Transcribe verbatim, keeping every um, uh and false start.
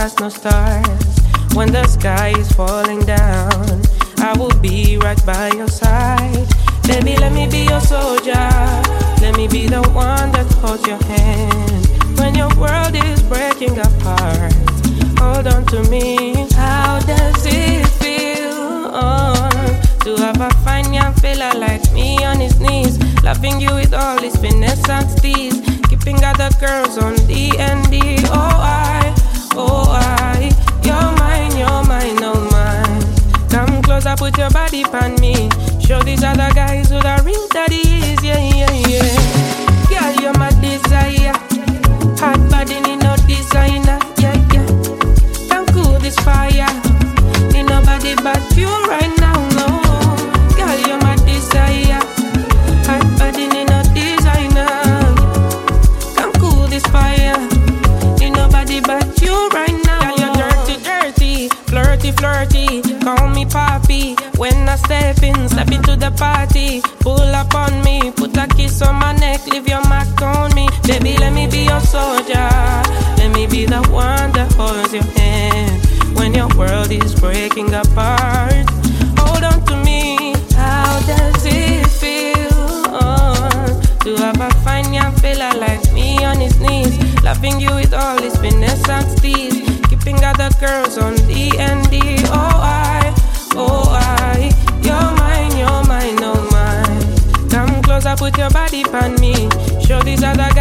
has no stars. When the sky is falling down, I will be right by your side. Baby, let me be your soldier. Let me be the one that holds your hand. When your world is breaking apart, hold on to me. How does it feel oh, to have a fine young fella like me on his knees, loving you with all his finesse and steez, keeping other girls on D and D. Oh I, oh I, you're mine, you're mine, oh mine. Come closer, put your body on me. Show these other guys who the real daddy is. Yeah, yeah, yeah. Girl, you're my desire. Hot body, need no designer. Yeah, yeah. Can't cool this fire. Need nobody but you right now, no. Girl, you're my desire. Hot body, need no designer. Can't cool this fire. Need nobody but you right now. Girl, you're dirty, dirty, flirty, flirty. Call me papi. When I step in, step into the party, pull up on me, put a kiss on my neck, leave your mark on me. Baby, let me be your soldier. Let me be the one that holds your hand when your world is breaking apart. Hold on to me. How does it feel oh, to have a fine young fella like me on his knees, loving you with all his finesse and steez, keeping other girls on D and D. Oh I, oh I, you're mine, you're mine, oh mine. Come closer, put your body on me. Show these other